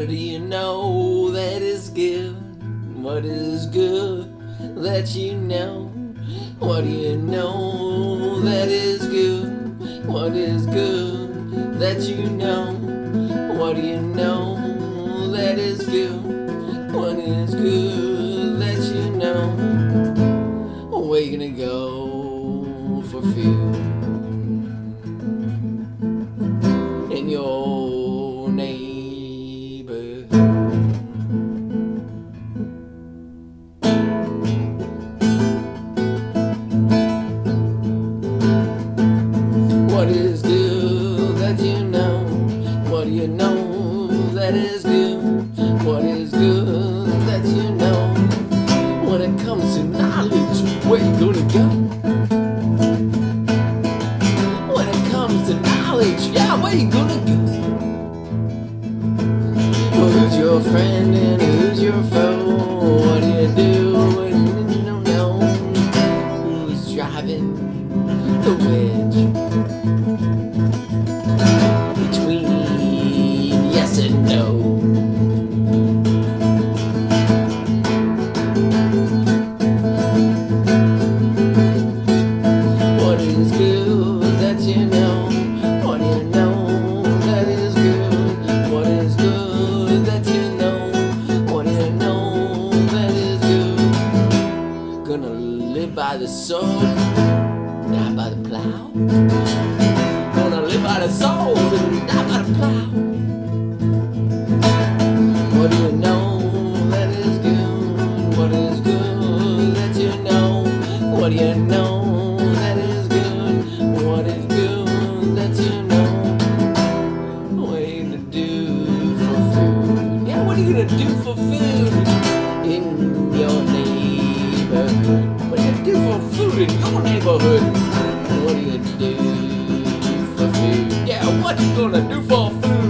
What do you know that is good? What is good that you know? What do you know that is good? What is good that you know? What do you know that is good? What is good that you know? Where you gonna go for food in your neighborhood? What is good that you know? What do you know that is good? What is good that you know? When it comes to knowledge, where you gonna go? When it comes to knowledge, yeah, where you gonna go? Who's your friend and who's your foe? What do you do when you don't know? Who's driving the wedge between yes and no? What is good that you know? What do you know that is good? What is good that you know? What do you know that is good? Gonna live by the sword, not by the plow. Gonna live by the sword and not by the plow. What do you know that is good? What is good that you know? What do you know that is good? What is good that you know? What are you gonna do for food? Yeah, what are you gonna do for food in your neighborhood? What are you gonna do for food in your neighborhood? What do you do for food? Yeah, what you gonna do for food?